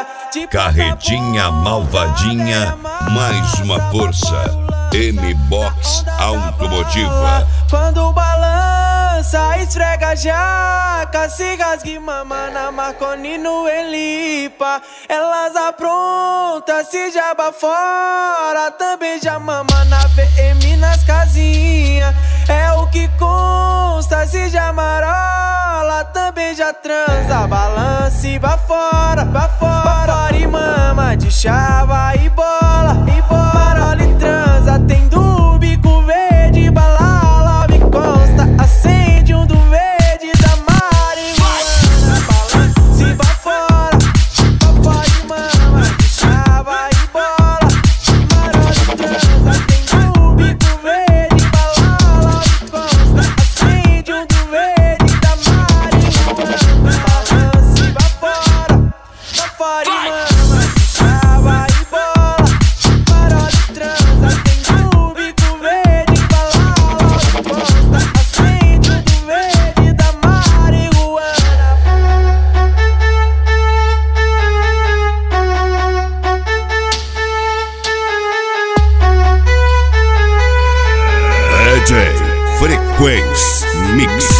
Carretinha malvadinha, mais uma força. M-Box Automotiva. Quando balança, esfrega a jaca, se rasga e mama na Marconi no Elipa. Elas aprontam, se jaba fora, também já mama na VM nas casinhas. É o que consta, se já marola, também já transa. Balança e vai fora, vai fora e mama de chava e bola, marola e transa. Tem do bico verde, balala, me consta. Acende um do verde da marihuana. Balança e vai fora e mama de chava e bola, marola e transa. Tem do bico verde, balala, me consta. Acende um do verde da marihuana. Balança e vai fora e mama de chava e bola, marola e transa. Tem do bico verde, balala, me consta. Acende um do verde da marihuana. DJ Frequência Mix.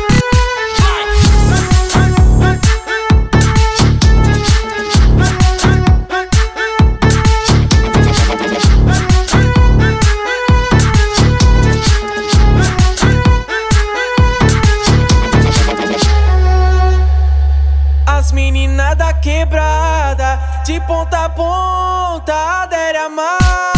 As meninas da quebrada, de ponta a ponta, adere a mais.